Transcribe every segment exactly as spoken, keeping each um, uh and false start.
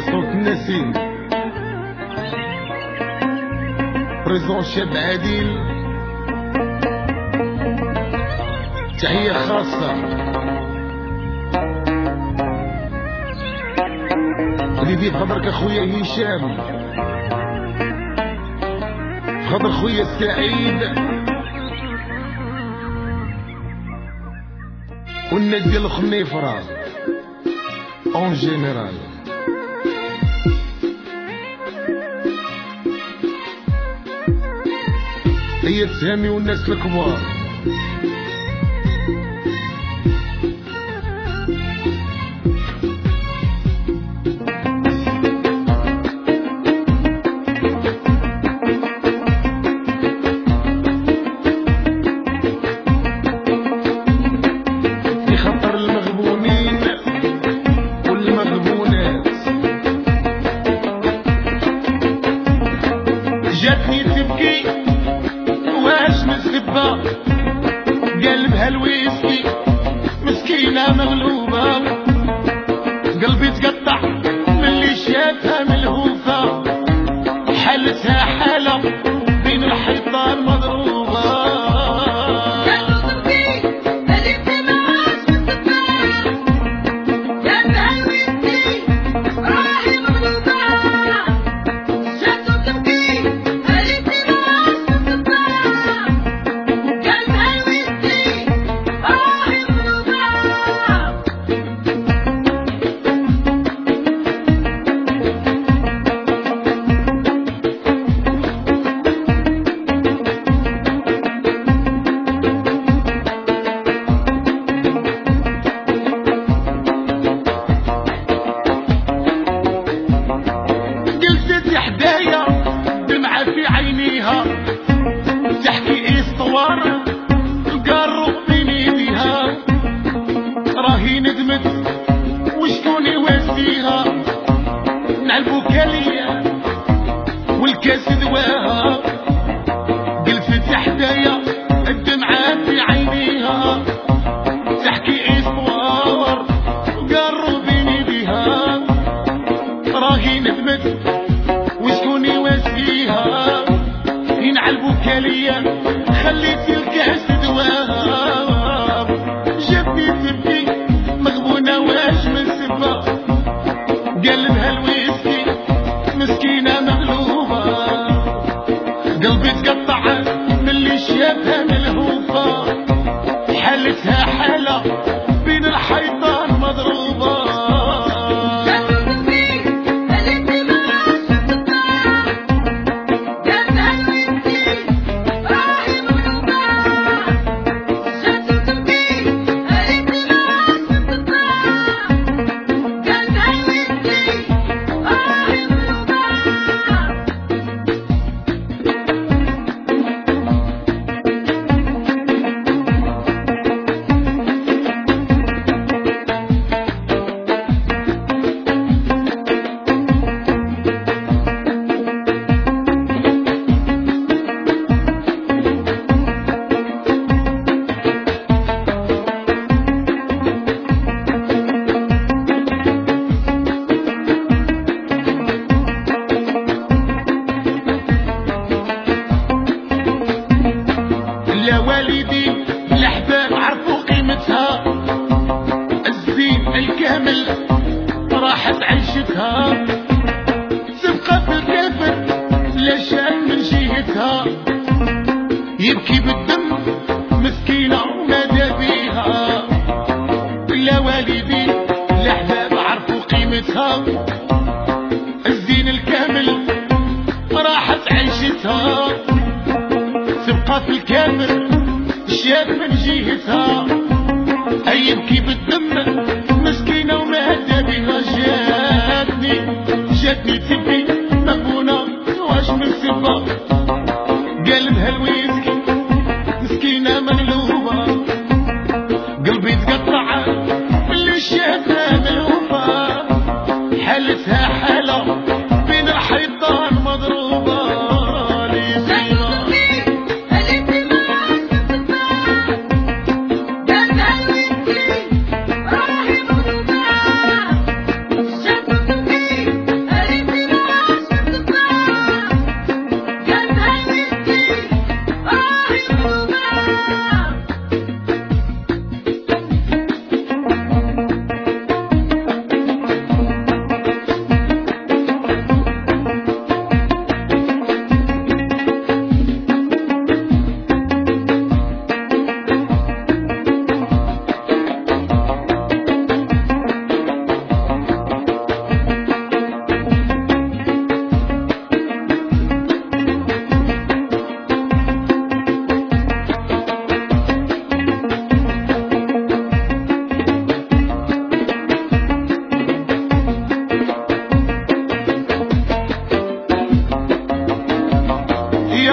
صوت النسيم بريزون شاب عادل. تحية خاصة وليدي بخاطرك اخويا هشام، بخاطر خويا سعيد، والناس ديال الخنيفرة اون جينيرال. هي تسامي والناس الكبار. في خطر المغبونين والمغبونات، جاتني تبكي واش مسبة قلبها الويسكي، مسكينة مغلوبة قلبي تقطع ملي شافها ملهوفة، حالتها حالة بين الحيطان مضروبة. حدايا دمعة في عينيها تحكي اسطوار القرب بيني بيها، راهي ندمت وشكون يواسيها، نعلبو كاليا والكاس دواها. قلفت حدايا الدمعة في عينيها تحكي اسطوار القرب بيني بيها، راهي ندمت وشكون يواسيها، ينعلبو كاليا خليت الكاس دواها. جابني تبكي مغبونة واش من سبة قلبها الويسكي، مسكينة مغلوبة قلبي تقطع ملي شافها ملهوفة، حالتها حالة بين الحيطان مضروبة. يا والدي الأحباب عرفوا قيمتها، الزين الكامل راحت عيشتها، تبقى في الكافر لا شان من جهتها، يبكي بالدم مسكينة وماذا بيها. يا والدي الأحباب عرفوا قيمتها، الزين الكامل راحت عيشتها، تبقى في الكامل شاب من جهتها، أي يبكي بالدم مسكينة ومهدى بها. جاتني جاتني تبكي مغبونة واش من سبة قلبها الويسكي، مسكينة مغلوبة قلبي تقطع اللي شافها ملهوفة، حالتها حالة بين الحيطان مضروبة.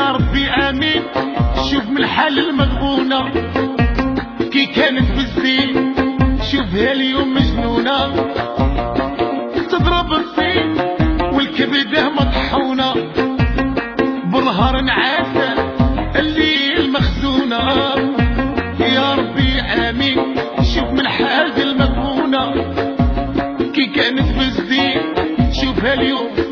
يا ربي امين. شوف من الحال المغبونة كي كانت بالزين، شوفها اليوم مجنونة تضرب الصين والكبدة مطحونة بالنهار نعاسة الليل مخزونة. يا ربي امين. شوف من الحال المغبونة كي كانت بالزين، شوفها اليوم